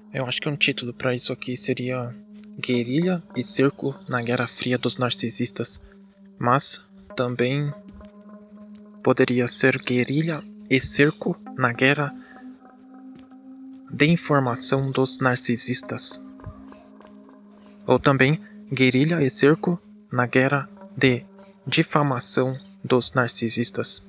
Eu acho que um título para isso aqui seria Guerrilha e Cerco na Guerra Fria dos Narcisistas, mas também poderia ser Guerrilha e Cerco na Guerra de Informação dos Narcisistas, ou também Guerrilha e Cerco na Guerra de Difamação dos Narcisistas.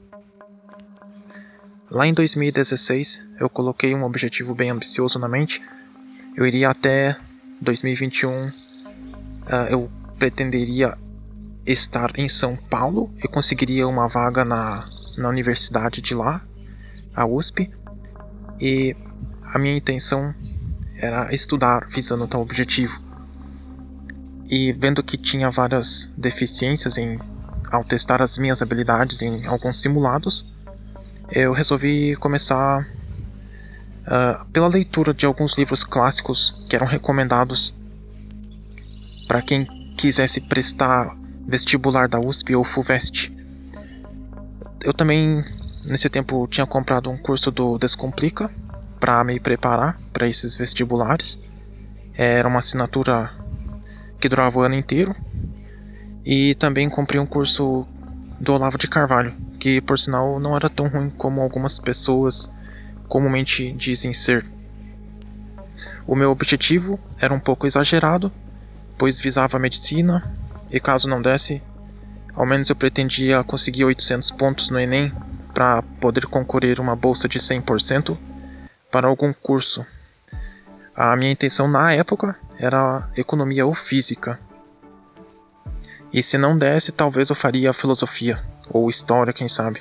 Lá em 2016, eu coloquei um objetivo bem ambicioso na mente. Eu iria até 2021, eu pretenderia estar em São Paulo e conseguiria uma vaga na universidade de lá, a USP, e a minha intenção era estudar visando tal objetivo. E vendo que tinha várias deficiências ao testar as minhas habilidades em alguns simulados, eu resolvi começar pela leitura de alguns livros clássicos que eram recomendados para quem quisesse prestar vestibular da USP ou FUVEST. Eu também, nesse tempo, tinha comprado um curso do Descomplica para me preparar para esses vestibulares. Era uma assinatura que durava o ano inteiro. E também comprei um curso do Olavo de Carvalho, que por sinal não era tão ruim como algumas pessoas comumente dizem ser. O meu objetivo era um pouco exagerado, pois visava a medicina, e caso não desse, ao menos eu pretendia conseguir 800 pontos no Enem para poder concorrer uma bolsa de 100% para algum curso. A minha intenção na época era economia ou física. E se não desse, talvez eu faria filosofia ou história, quem sabe.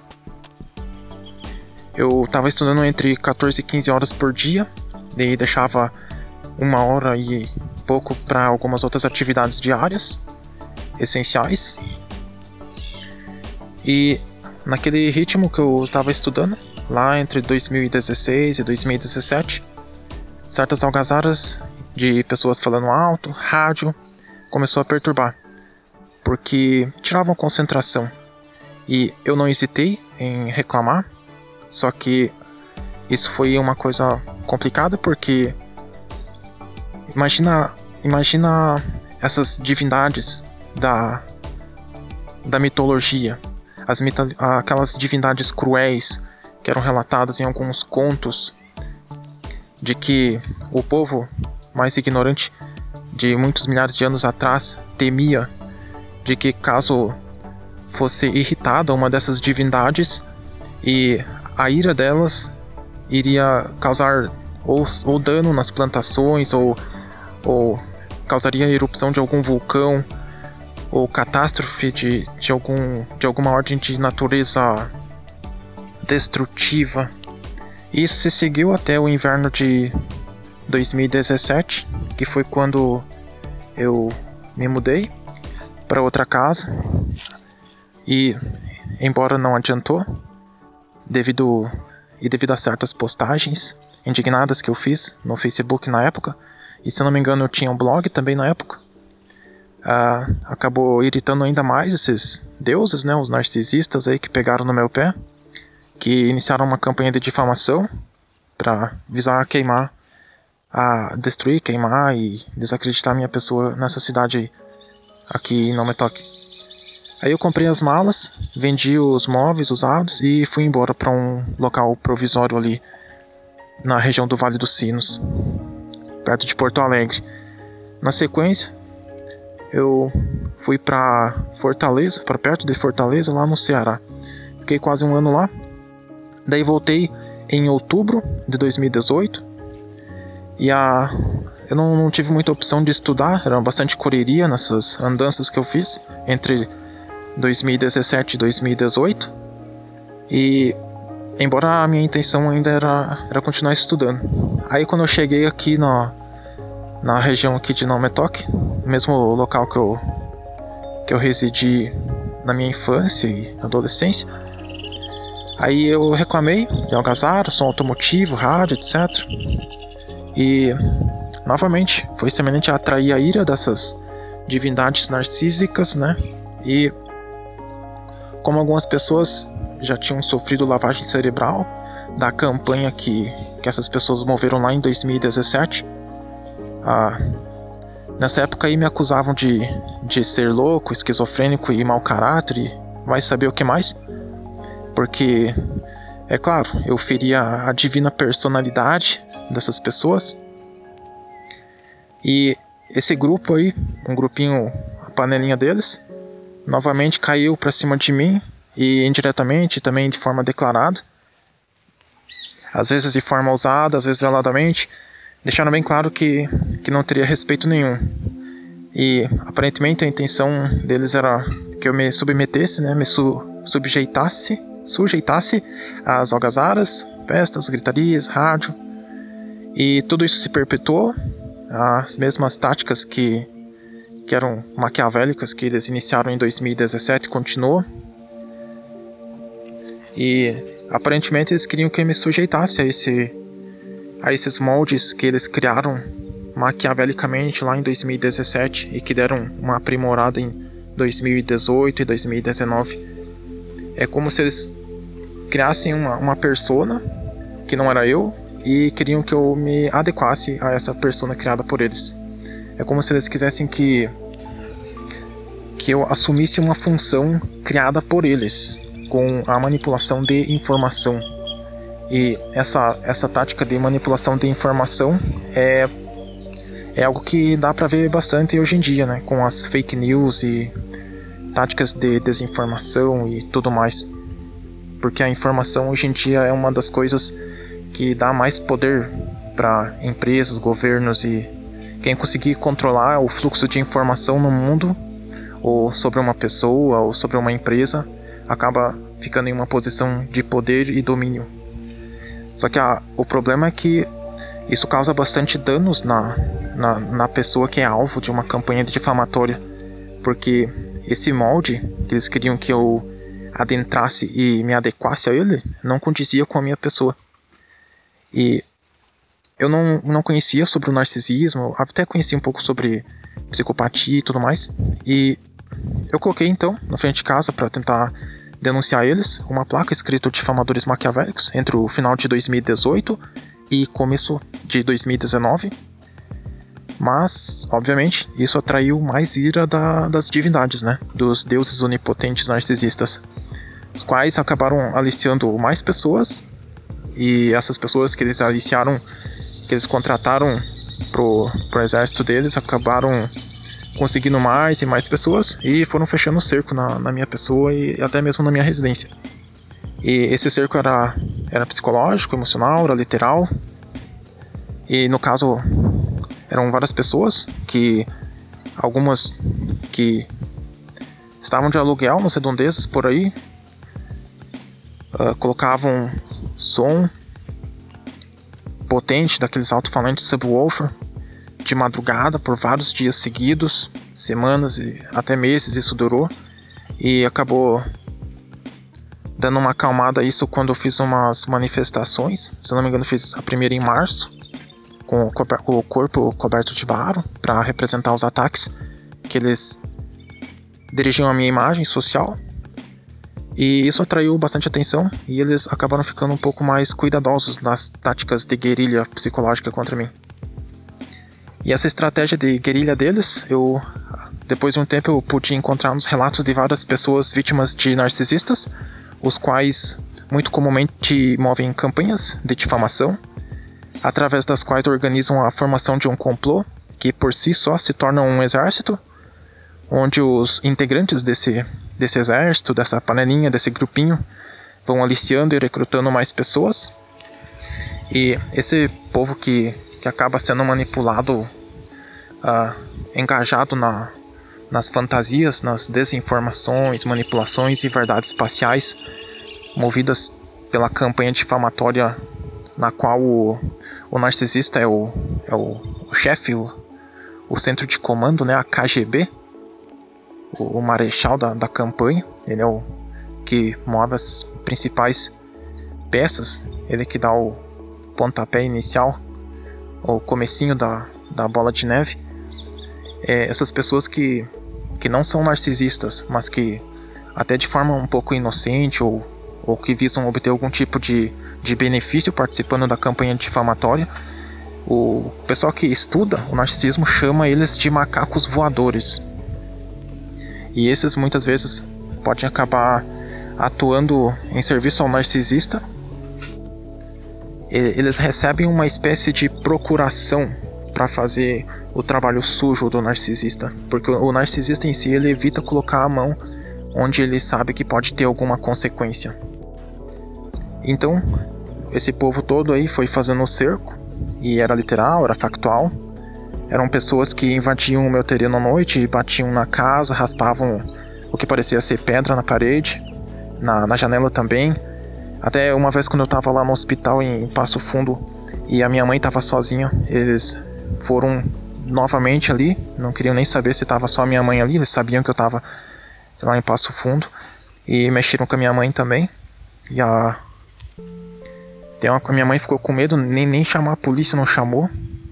Eu estava estudando entre 14 e 15 horas por dia, daí deixava 1 hora e pouco para algumas outras atividades diárias, essenciais. E naquele ritmo que eu estava estudando, lá entre 2016 e 2017, certas algazaras de pessoas falando alto, rádio, começou a perturbar, porque tiravam concentração. E eu não hesitei em reclamar, só que isso foi uma coisa complicada, porque imagina essas divindades da mitologia, aquelas divindades cruéis que eram relatadas em alguns contos, de que o povo mais ignorante de muitos milhares de anos atrás temia de que caso fosse irritada uma dessas divindades, e a ira delas iria causar ou dano nas plantações, ou causaria a erupção de algum vulcão, ou catástrofe de alguma ordem de natureza destrutiva. Isso se seguiu até o inverno de 2017, que foi quando eu me mudei para outra casa. E embora não adiantou, devido a certas postagens indignadas que eu fiz no Facebook na época, e se não me engano eu tinha um blog também na época, acabou irritando ainda mais esses deuses, né, os narcisistas aí que pegaram no meu pé, que iniciaram uma campanha de difamação para visar queimar, destruir, queimar e desacreditar minha pessoa nessa cidade aqui em Nome Toque. Aí eu comprei as malas, vendi os móveis usados e fui embora para um local provisório ali na região do Vale dos Sinos, perto de Porto Alegre. Na sequência, eu fui para Fortaleza, para perto de Fortaleza, lá no Ceará. Fiquei quase 1 ano lá. Daí voltei em outubro de 2018 e eu não tive muita opção de estudar, era bastante correria nessas andanças que eu fiz entre 2017 e 2018, e embora a minha intenção ainda era continuar estudando. Aí quando eu cheguei aqui na região aqui de Nome Toque, mesmo local que eu residi na minha infância e adolescência, aí eu reclamei de algazara, som automotivo, rádio, etc. E novamente foi semelhante a atrair a ira dessas divindades narcísicas, né? E como algumas pessoas já tinham sofrido lavagem cerebral da campanha que essas pessoas moveram lá em 2017. Nessa época aí me acusavam de ser louco, esquizofrênico e mau caráter e vai saber o que mais. Porque, é claro, eu feria a divina personalidade dessas pessoas. E esse grupo aí, um grupinho, a panelinha deles, novamente caiu pra cima de mim, e indiretamente, também de forma declarada. Às vezes de forma ousada, às vezes veladamente, deixaram bem claro que não teria respeito nenhum. E aparentemente a intenção deles era que eu me submetesse, né, me sujeitasse às algazaras, festas, gritarias, rádio. E tudo isso se perpetuou. As mesmas táticas que eram maquiavélicas que eles iniciaram em 2017 continuou. E aparentemente eles queriam que eu me sujeitasse a esses moldes que eles criaram maquiavelicamente lá em 2017 e que deram uma aprimorada em 2018 e 2019. É como se eles criassem uma persona que não era eu e queriam que eu me adequasse a essa persona criada por eles. É como se eles quisessem que eu assumisse uma função criada por eles, com a manipulação de informação. E essa tática de manipulação de informação é algo que dá pra ver bastante hoje em dia, né? Com as fake news e táticas de desinformação e tudo mais. Porque a informação hoje em dia é uma das coisas que dá mais poder para empresas, governos, e quem conseguir controlar o fluxo de informação no mundo, ou sobre uma pessoa, ou sobre uma empresa, acaba ficando em uma posição de poder e domínio. Só que o problema é que isso causa bastante danos na pessoa que é alvo de uma campanha difamatória, porque esse molde que eles queriam que eu adentrasse e me adequasse a ele não condizia com a minha pessoa. E eu não conhecia sobre o narcisismo, até conhecia um pouco sobre psicopatia e tudo mais, e eu coloquei então na frente de casa para tentar denunciar eles uma placa escrita difamadores maquiavélicos entre o final de 2018 e começo de 2019. Mas, obviamente, isso atraiu mais ira das divindades, né? Dos deuses onipotentes narcisistas, os quais acabaram aliciando mais pessoas, e essas pessoas que eles aliciaram, que eles contrataram pro exército deles, acabaram conseguindo mais e mais pessoas e foram fechando o cerco na minha pessoa e até mesmo na minha residência. E esse cerco era psicológico, emocional, era literal. E no caso eram várias pessoas, que algumas que estavam de aluguel nas redondezas por aí, colocavam som potente daqueles alto-falantes subwoofer de madrugada por vários dias seguidos, semanas e até meses isso durou, e acabou dando uma acalmada isso quando eu fiz umas manifestações. Se eu não me engano, fiz a primeira em março, com o corpo coberto de barro para representar os ataques que eles dirigiam à minha imagem social. E isso atraiu bastante atenção e eles acabaram ficando um pouco mais cuidadosos nas táticas de guerrilha psicológica contra mim. E essa estratégia de guerrilha deles, depois de um tempo eu pude encontrar nos relatos de várias pessoas vítimas de narcisistas, os quais muito comumente movem campanhas de difamação, através das quais organizam a formação de um complô, que por si só se torna um exército, onde os integrantes desse exército, dessa panelinha, desse grupinho, vão aliciando e recrutando mais pessoas. E esse povo que acaba sendo manipulado, engajado nas fantasias, nas desinformações, manipulações e verdades parciais, movidas pela campanha difamatória na qual o narcisista é o chefe, o centro de comando, né, a KGB, o marechal da campanha. Ele é o que move as principais peças, ele que dá o pontapé inicial, o comecinho da bola de neve. Essas pessoas que não são narcisistas, mas que até de forma um pouco inocente ou ou que visam obter algum tipo de benefício participando da campanha difamatória. O pessoal que estuda o narcisismo chama eles de macacos voadores. E esses muitas vezes podem acabar atuando em serviço ao narcisista. Eles recebem uma espécie de procuração para fazer o trabalho sujo do narcisista, porque o narcisista em si ele evita colocar a mão onde ele sabe que pode ter alguma consequência. Então, esse povo todo aí foi fazendo o cerco, e era literal, era factual. Eram pessoas que invadiam o meu terreno à noite, batiam na casa, raspavam o que parecia ser pedra na parede, na janela também. Até uma vez quando eu estava lá no hospital em Passo Fundo e a minha mãe estava sozinha, eles foram novamente ali, não queriam nem saber se estava só a minha mãe ali, eles sabiam que eu estava lá em Passo Fundo, e mexeram com a minha mãe também. E a minha mãe ficou com medo, nem chamar a polícia não chamou.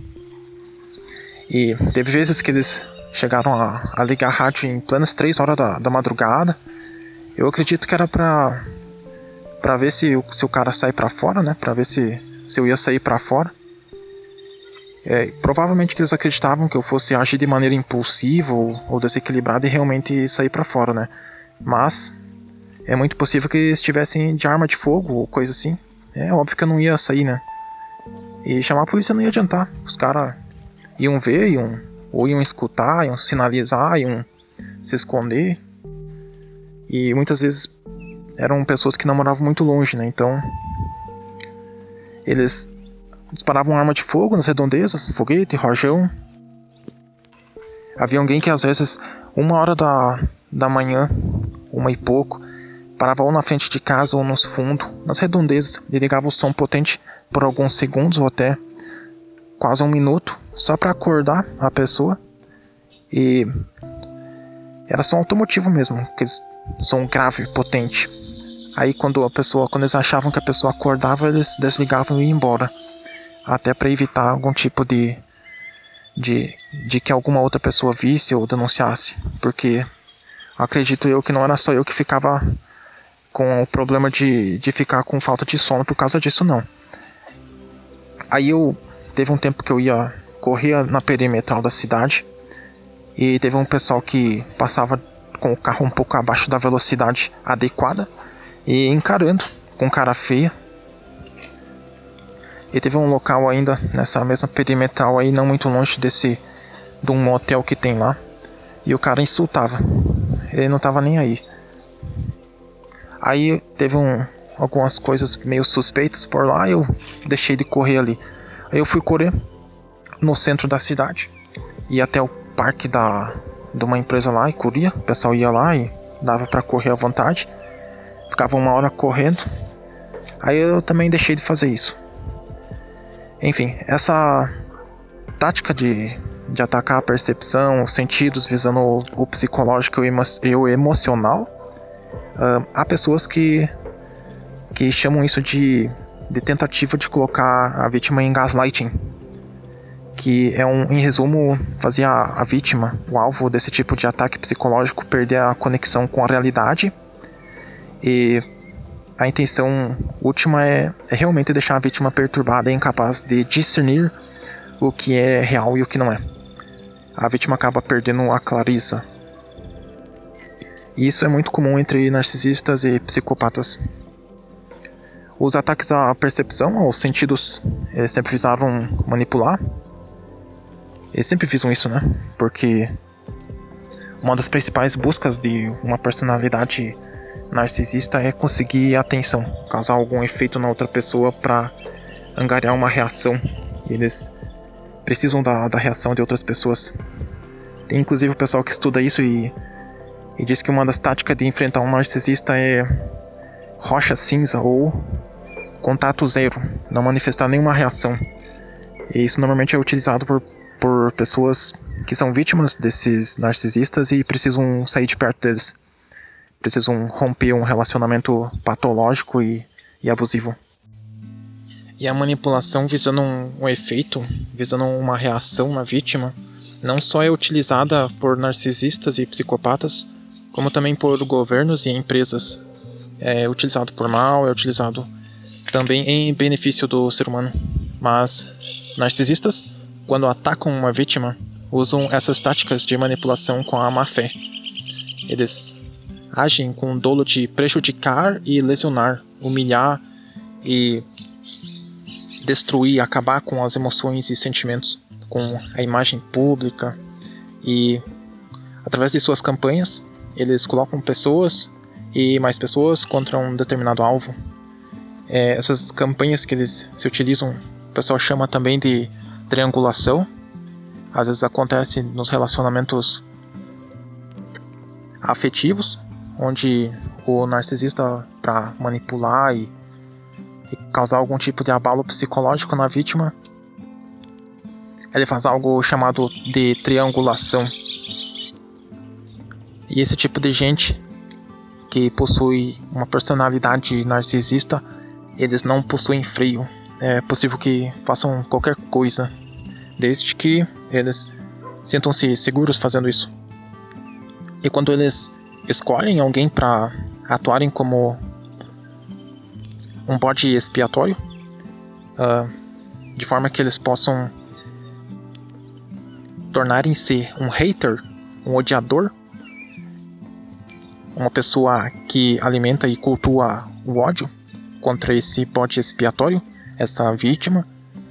E teve vezes que eles chegaram a ligar a rádio em plenas 3 horas da madrugada. Eu acredito que era pra ver se o cara sai pra fora, né? Pra ver se eu ia sair pra fora. Provavelmente que eles acreditavam que eu fosse agir de maneira impulsiva ou desequilibrada e realmente sair pra fora, né? Mas é muito possível que eles estivessem de arma de fogo ou coisa assim. É óbvio que eu não ia sair, né? E chamar a polícia não ia adiantar. Os caras iam ver, iam escutar, iam sinalizar, iam se esconder. E muitas vezes eram pessoas que não moravam muito longe, né? Então eles disparavam arma de fogo nas redondezas, foguete, rojão. Havia alguém que às vezes 1h da manhã, 1h e pouco, parava ou na frente de casa ou nos fundos, nas redondezas, e ligava o som potente por alguns segundos ou até quase 1 minuto, só para acordar a pessoa. E era som automotivo mesmo, aquele som grave, potente. Aí quando eles achavam que a pessoa acordava, eles desligavam e iam embora, até para evitar algum tipo de que alguma outra pessoa visse ou denunciasse, porque acredito eu que não era só eu que ficava com o problema de ficar com falta de sono por causa disso, não. Aí teve um tempo que eu ia correr na perimetral da cidade, e teve um pessoal que passava com o carro um pouco abaixo da velocidade adequada e encarando com cara feia. E teve um local ainda nessa mesma perimetral aí, não muito longe de um motel que tem lá, e o cara insultava, ele não tava nem aí. Aí teve algumas coisas meio suspeitas por lá, e eu deixei de correr ali. Aí eu fui correr no centro da cidade, ia até o parque de uma empresa lá e corria. O pessoal ia lá e dava pra correr à vontade. Ficava 1 hora correndo. Aí eu também deixei de fazer isso. Enfim, essa tática de atacar a percepção, os sentidos, visando o psicológico e o emocional, há pessoas que chamam isso de tentativa de colocar a vítima em gaslighting, que é em resumo, fazer a vítima, o alvo desse tipo de ataque psicológico, perder a conexão com a realidade. E a intenção última é realmente deixar a vítima perturbada e incapaz de discernir o que é real e o que não é. A vítima acaba perdendo a clareza. E isso é muito comum entre narcisistas e psicopatas. Os ataques à percepção, aos sentidos, eles sempre visaram manipular. Eles sempre visam isso, né? Porque uma das principais buscas de uma personalidade narcisista é conseguir atenção, causar algum efeito na outra pessoa para angariar uma reação. Eles precisam da reação de outras pessoas. Tem inclusive o pessoal que estuda isso e diz que uma das táticas de enfrentar um narcisista é rocha cinza ou contato zero, não manifestar nenhuma reação. E isso normalmente é utilizado por pessoas que são vítimas desses narcisistas e precisam sair de perto deles. Precisam romper um relacionamento patológico e abusivo. E a manipulação visando um efeito, visando uma reação na vítima, não só é utilizada por narcisistas e psicopatas, como também por governos e empresas. é utilizado por mal, é utilizado também em benefício do ser humano. Mas narcisistas, quando atacam uma vítima, usam essas táticas de manipulação com a má fé. Eles agem com o dolo de prejudicar e lesionar, humilhar e destruir, acabar com as emoções e sentimentos, com a imagem pública. E através de suas campanhas, eles colocam pessoas e mais pessoas contra um determinado alvo. Essas campanhas que eles se utilizam, o pessoal chama também de triangulação. Às vezes acontece nos relacionamentos afetivos, onde o narcisista, para manipular e causar algum tipo de abalo psicológico na vítima, ele faz algo chamado de triangulação. E esse tipo de gente que possui uma personalidade narcisista, eles não possuem freio. É possível que façam qualquer coisa, desde que eles sintam-se seguros fazendo isso. E quando eles escolhem alguém para atuarem como um bode expiatório, de forma que eles possam tornarem-se um hater, um odiador, uma pessoa que alimenta e cultua o ódio contra esse bode expiatório, essa vítima,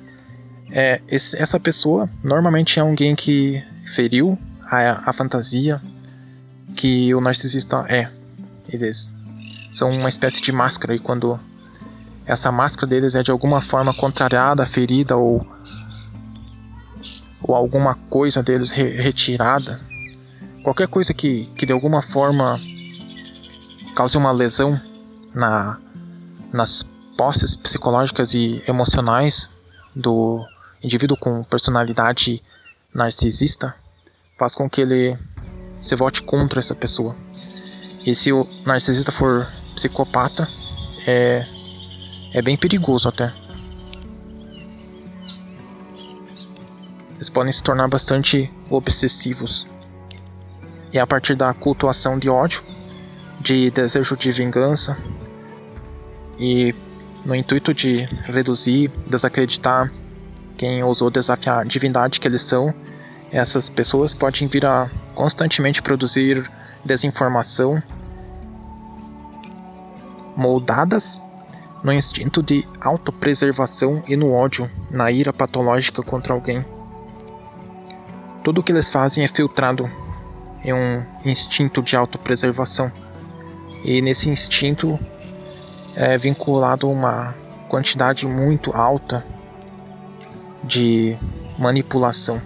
essa pessoa normalmente é alguém que feriu a fantasia que o narcisista é. Eles são uma espécie de máscara, e quando essa máscara deles é de alguma forma contrariada, ferida ou alguma coisa deles retirada, qualquer coisa que de alguma forma cause uma lesão nas posses psicológicas e emocionais do indivíduo com personalidade narcisista, faz com que ele se volte contra essa pessoa. E se o narcisista for psicopata, é bem perigoso até. Eles podem se tornar bastante obsessivos. E a partir da cultuação de ódio, de desejo de vingança, e no intuito de reduzir, desacreditar quem ousou desafiar a divindade que eles são, essas pessoas podem vir a constantemente produzir desinformação, moldadas no instinto de autopreservação e no ódio, na ira patológica contra alguém. Tudo o que eles fazem é filtrado em um instinto de autopreservação, e nesse instinto é vinculado a uma quantidade muito alta de manipulação.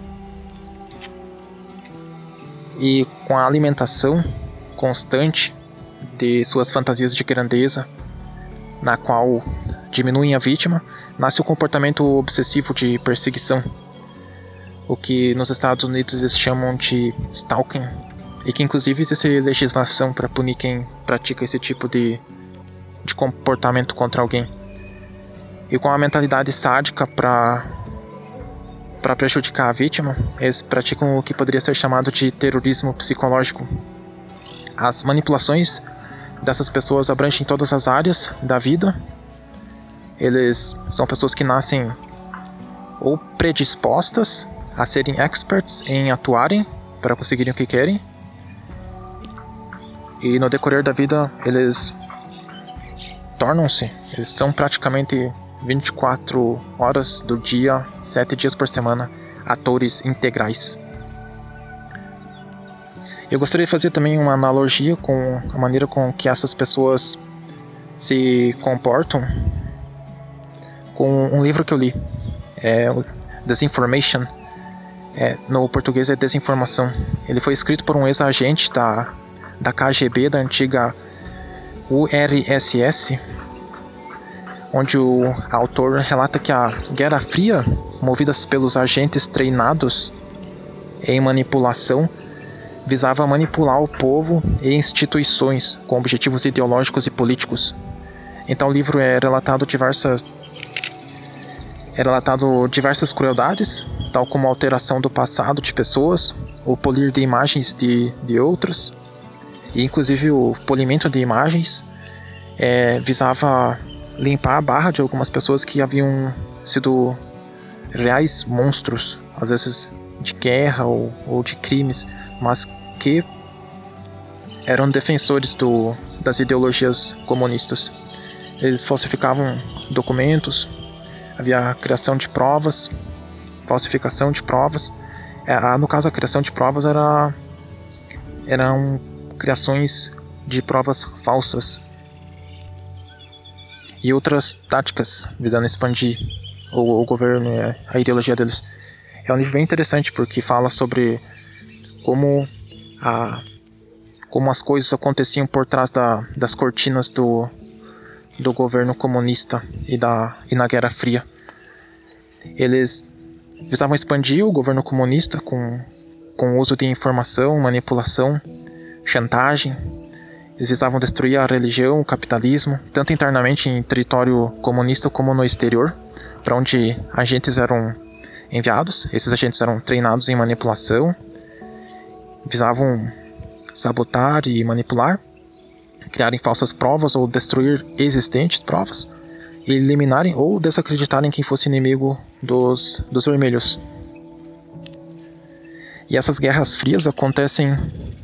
E com a alimentação constante de suas fantasias de grandeza, na qual diminuem a vítima, nasce o comportamento obsessivo de perseguição, o que nos Estados Unidos eles chamam de stalking, e que inclusive existe legislação para punir quem pratica esse tipo de comportamento contra alguém. E com a mentalidade sádica para prejudicar a vítima, eles praticam o que poderia ser chamado de terrorismo psicológico. As manipulações dessas pessoas abrangem todas as áreas da vida. Eles são pessoas que nascem ou predispostas a serem experts em atuarem para conseguirem o que querem, e no decorrer da vida eles são praticamente 24 horas do dia, 7 dias por semana, atores integrais. Eu gostaria de fazer também uma analogia com a maneira com que essas pessoas se comportam com um livro que eu li, o Disinformation, no português é Desinformação. Ele foi escrito por um ex-agente da KGB, da antiga URSS, onde o autor relata que a Guerra Fria, movidas pelos agentes treinados em manipulação, visava manipular o povo e instituições com objetivos ideológicos e políticos. Então o livro relatado diversas crueldades, tal como a alteração do passado de pessoas, o polir de imagens de outros, e inclusive o polimento de imagens, visava limpar a barra de algumas pessoas que haviam sido reais monstros, às vezes de guerra ou de crimes, mas que eram defensores das ideologias comunistas. Eles falsificavam documentos, havia a criação de provas, falsificação de provas. No caso, a criação de provas eram criações de provas falsas e outras táticas visando expandir o governo e a ideologia deles. É um livro bem interessante porque fala sobre como as coisas aconteciam por trás das cortinas do governo comunista e na Guerra Fria. Eles visavam expandir o governo comunista com o uso de informação, manipulação, chantagem. Eles visavam destruir a religião, o capitalismo, tanto internamente em território comunista como no exterior, para onde agentes eram enviados. Esses agentes eram treinados em manipulação, visavam sabotar e manipular, criarem falsas provas ou destruir existentes provas, e eliminarem ou desacreditarem quem fosse inimigo dos vermelhos. E essas guerras frias acontecem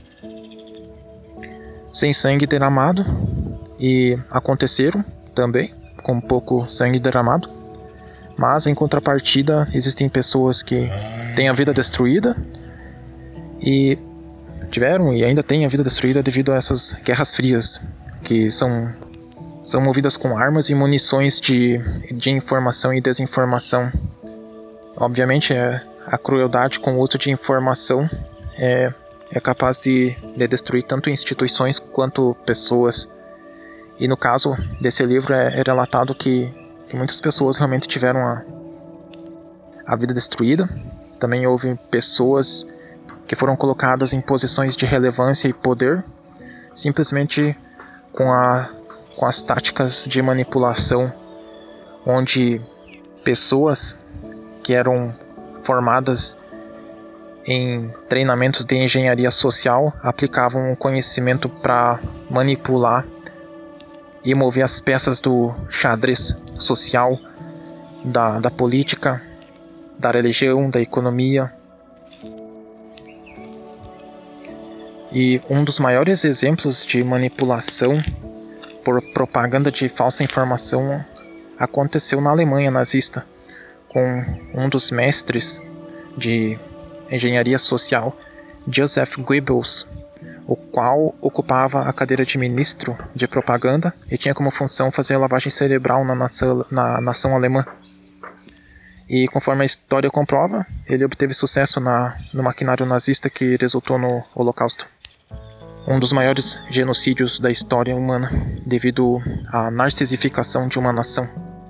sem sangue derramado, e aconteceram também com pouco sangue derramado, mas em contrapartida existem pessoas que têm a vida destruída e tiveram e ainda têm a vida destruída devido a essas guerras frias, que são movidas com armas e munições de informação e desinformação. Obviamente, a crueldade com o uso de informação é capaz de destruir tanto instituições quanto pessoas. E no caso desse livro é relatado que muitas pessoas realmente tiveram a vida destruída. Também houve pessoas que foram colocadas em posições de relevância e poder simplesmente com as táticas de manipulação, onde pessoas que eram formadas em treinamentos de engenharia social aplicavam o conhecimento para manipular e mover as peças do xadrez social, da política, da religião, da economia. E um dos maiores exemplos de manipulação por propaganda de falsa informação aconteceu na Alemanha nazista, com um dos mestres de engenharia social, Joseph Goebbels, o qual ocupava a cadeira de ministro de propaganda e tinha como função fazer lavagem cerebral na nação alemã. E conforme a história comprova, ele obteve sucesso no maquinário nazista que resultou no Holocausto. Um dos maiores genocídios da história humana, devido à narcisificação de uma nação.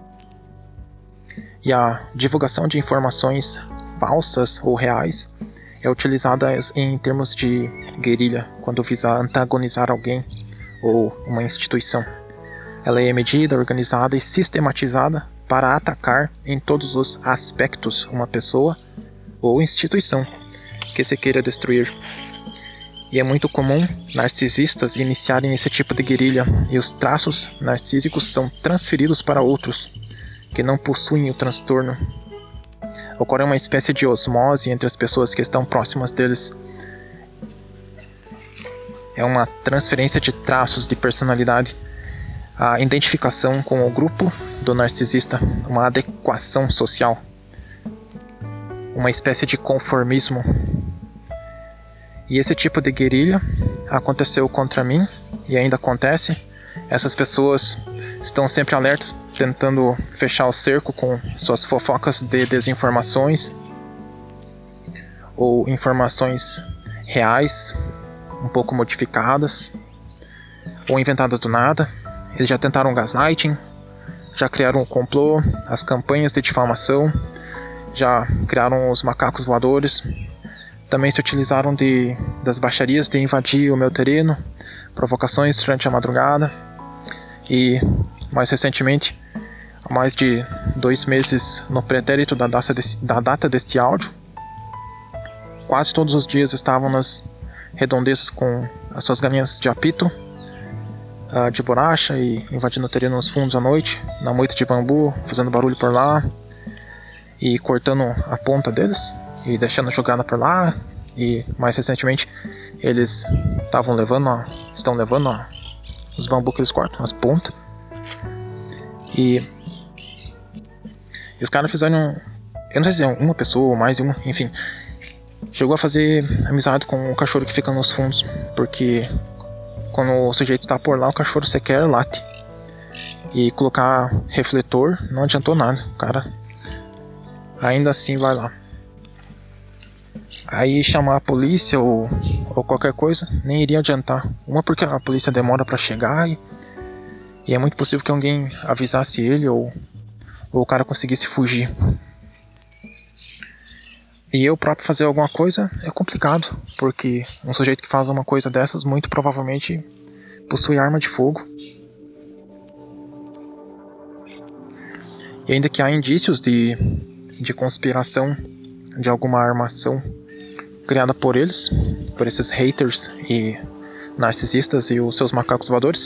E a divulgação de informações falsas ou reais é utilizada em termos de guerrilha, quando visa antagonizar alguém ou uma instituição. Ela é medida, organizada e sistematizada para atacar em todos os aspectos uma pessoa ou instituição que se queira destruir. E é muito comum narcisistas iniciarem esse tipo de guerrilha, e os traços narcísicos são transferidos para outros que não possuem o transtorno. Ocorre uma espécie de osmose entre as pessoas que estão próximas deles. É uma transferência de traços de personalidade, a identificação com o grupo do narcisista, uma adequação social, uma espécie de conformismo. E esse tipo de guerrilha aconteceu contra mim e ainda acontece. Essas pessoas estão sempre alertas, tentando fechar o cerco com suas fofocas de desinformações ou informações reais, um pouco modificadas ou inventadas do nada. Eles já tentaram gaslighting, já criaram o complô, as campanhas de difamação, já criaram os macacos voadores. Também se utilizaram das baixarias de invadir o meu terreno, provocações durante a madrugada. E, mais recentemente, há mais de 2 meses no pretérito da data deste áudio, quase todos os dias estavam nas redondezas com as suas galinhas de apito, de borracha e invadindo o terreno nos fundos à noite, na moita de bambu, fazendo barulho por lá e cortando a ponta deles e deixando jogada por lá. E mais recentemente eles estão levando os bambus que eles cortam, as pontas. E os caras fizeram, eu não sei se é uma pessoa ou mais de uma, enfim, chegou a fazer amizade com o cachorro que fica nos fundos, porque quando o sujeito tá por lá, o cachorro sequer late. E colocar refletor não adiantou nada, o cara ainda assim vai lá. Aí chamar a polícia ou qualquer coisa nem iria adiantar. Uma porque a polícia demora pra chegar e é muito possível que alguém avisasse ele ou o cara conseguisse fugir. E eu próprio fazer alguma coisa é complicado, porque um sujeito que faz uma coisa dessas muito provavelmente possui arma de fogo. E ainda que há indícios de conspiração, de alguma armação criada por eles, por esses haters e narcisistas e os seus macacos voadores,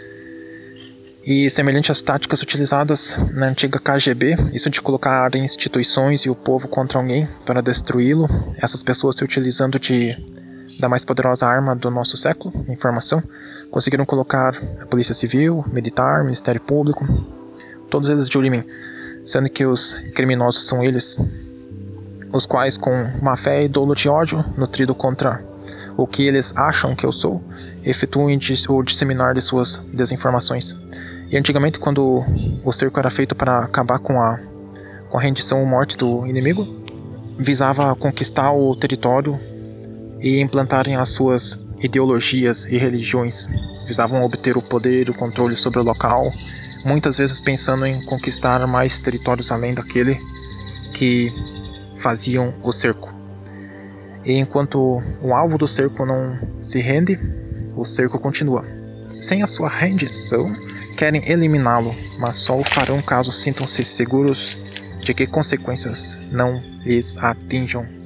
e semelhante às táticas utilizadas na antiga KGB, isso de colocar instituições e o povo contra alguém para destruí-lo, essas pessoas se utilizando da mais poderosa arma do nosso século, informação, conseguiram colocar a polícia civil, militar, ministério público, todos eles de olho em mim, sendo que os criminosos são eles, os quais com má fé e dolo de ódio, nutrido contra o que eles acham que eu sou, efetuam o disseminar de suas desinformações. E antigamente, quando o cerco era feito para acabar com a rendição ou morte do inimigo, visava conquistar o território e implantarem as suas ideologias e religiões. Visavam obter o poder e o controle sobre o local, muitas vezes pensando em conquistar mais territórios além daquele que faziam o cerco. E enquanto o alvo do cerco não se rende, o cerco continua. Sem a sua rendição, querem eliminá-lo, mas só o farão caso sintam-se seguros de que consequências não lhes atinjam.